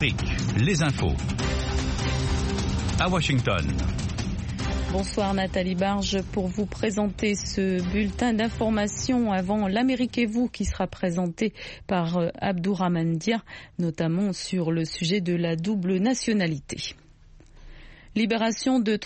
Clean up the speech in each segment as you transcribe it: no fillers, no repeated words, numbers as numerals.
Les infos. À Washington. Bonsoir Nathalie Barge pour vous présenter ce bulletin d'information avant l'Amérique et vous qui sera présenté par Abdourahmane Dia, notamment sur le sujet de la double nationalité. Libération de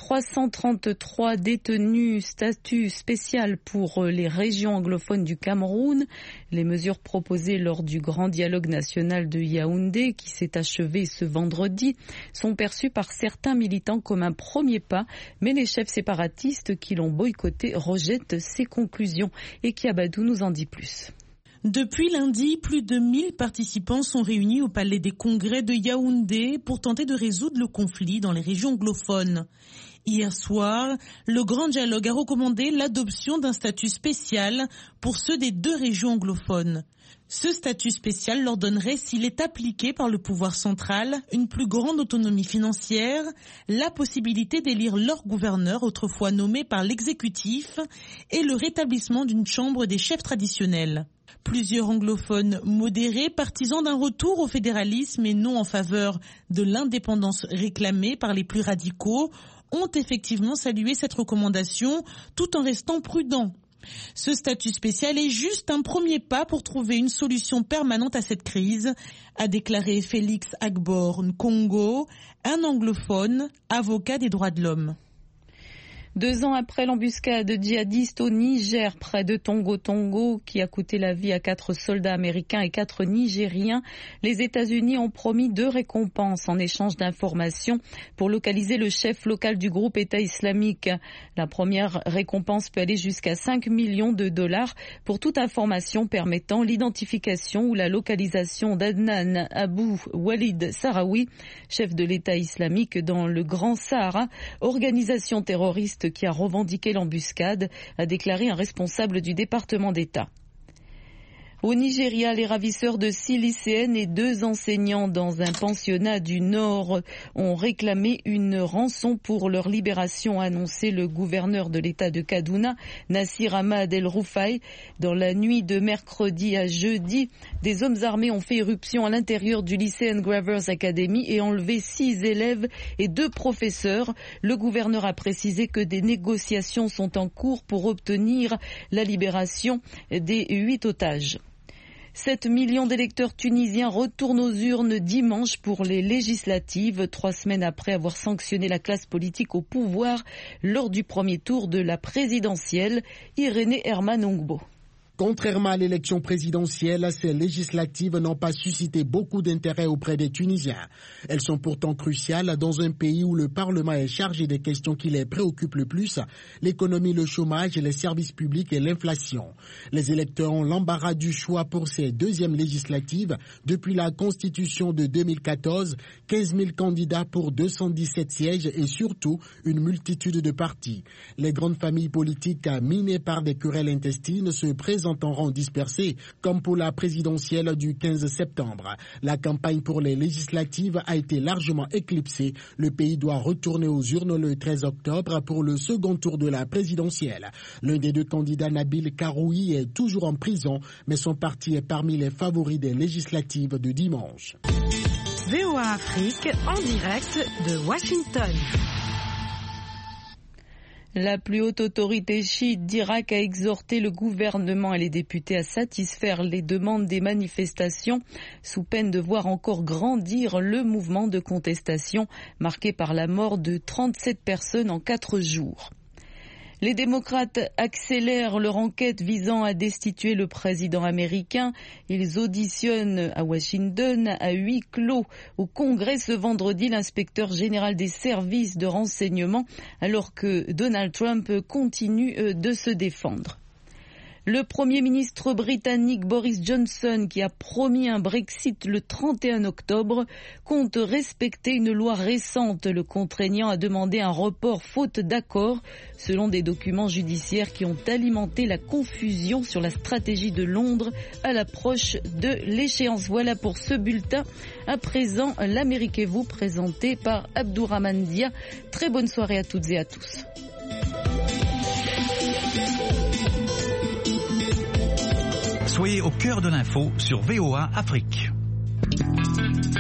333 détenus, statut spécial pour les régions anglophones du Cameroun. Les mesures proposées lors du grand dialogue national de Yaoundé, qui s'est achevé ce vendredi, sont perçues par certains militants comme un premier pas, mais les chefs séparatistes qui l'ont boycotté rejettent ces conclusions. Et Kiabadou nous en dit plus. Depuis lundi, plus de 1000 participants sont réunis au Palais des Congrès de Yaoundé pour tenter de résoudre le conflit dans les régions anglophones. Hier soir, le Grand Dialogue a recommandé l'adoption d'un statut spécial pour ceux des deux régions anglophones. Ce statut spécial leur donnerait, s'il est appliqué par le pouvoir central, une plus grande autonomie financière, la possibilité d'élire leur gouverneur autrefois nommé par l'exécutif et le rétablissement d'une chambre des chefs traditionnels. Plusieurs anglophones modérés, partisans d'un retour au fédéralisme et non en faveur de l'indépendance réclamée par les plus radicaux, ont effectivement salué cette recommandation tout en restant prudents. Ce statut spécial est juste un premier pas pour trouver une solution permanente à cette crise, a déclaré Félix Agbor Nkongo, un anglophone, avocat des droits de l'homme. 2 ans après l'embuscade djihadiste au Niger, près de Tongo qui a coûté la vie à 4 soldats américains et 4 Nigériens, les États-Unis ont promis 2 récompenses en échange d'informations pour localiser le chef local du groupe État islamique. La première récompense peut aller jusqu'à 5 millions de dollars pour toute information permettant l'identification ou la localisation d'Adnan Abou Walid Sahraoui, chef de l'État islamique dans le Grand Sahara, organisation terroriste qui a revendiqué l'embuscade, a déclaré un responsable du département d'État. Au Nigeria, les ravisseurs de 6 lycéennes et 2 enseignants dans un pensionnat du Nord ont réclamé une rançon pour leur libération, a annoncé le gouverneur de l'État de Kaduna, Nassir Ahmad El-Rufai. Dans la nuit de mercredi à jeudi, des hommes armés ont fait irruption à l'intérieur du lycée Gravers Academy et enlevé 6 élèves et 2 professeurs. Le gouverneur a précisé que des négociations sont en cours pour obtenir la libération des 8 otages. 7 millions d'électeurs tunisiens retournent aux urnes dimanche pour les législatives, 3 semaines après avoir sanctionné la classe politique au pouvoir lors du premier tour de la présidentielle. Irénée Herman Ongbo. Contrairement à l'élection présidentielle, ces législatives n'ont pas suscité beaucoup d'intérêt auprès des Tunisiens. Elles sont pourtant cruciales dans un pays où le Parlement est chargé des questions qui les préoccupent le plus, l'économie, le chômage, les services publics et l'inflation. Les électeurs ont l'embarras du choix pour ces 2e législatives. Depuis la Constitution de 2014, 15 000 candidats pour 217 sièges et surtout une multitude de partis. Les grandes familles politiques minées par des querelles intestines se présentent en rang dispersé, comme pour la présidentielle du 15 septembre. La campagne pour les législatives a été largement éclipsée. Le pays doit retourner aux urnes le 13 octobre pour le second tour de la présidentielle. L'un des 2 candidats, Nabil Karoui, est toujours en prison, mais son parti est parmi les favoris des législatives de dimanche. VOA Afrique, en direct de Washington. La plus haute autorité chiite d'Irak a exhorté le gouvernement et les députés à satisfaire les demandes des manifestations sous peine de voir encore grandir le mouvement de contestation marqué par la mort de 37 personnes en 4 jours. Les démocrates accélèrent leur enquête visant à destituer le président américain. Ils auditionnent à Washington à huis clos au Congrès ce vendredi l'inspecteur général des services de renseignement alors que Donald Trump continue de se défendre. Le Premier ministre britannique Boris Johnson, qui a promis un Brexit le 31 octobre, compte respecter une loi récente le contraignant à demander un report faute d'accord, selon des documents judiciaires qui ont alimenté la confusion sur la stratégie de Londres à l'approche de l'échéance. Voilà pour ce bulletin. À présent, l'Amérique et vous, présenté par Abdourahmane Dia. Très bonne soirée à toutes et à tous. Soyez au cœur de l'info sur VOA Afrique.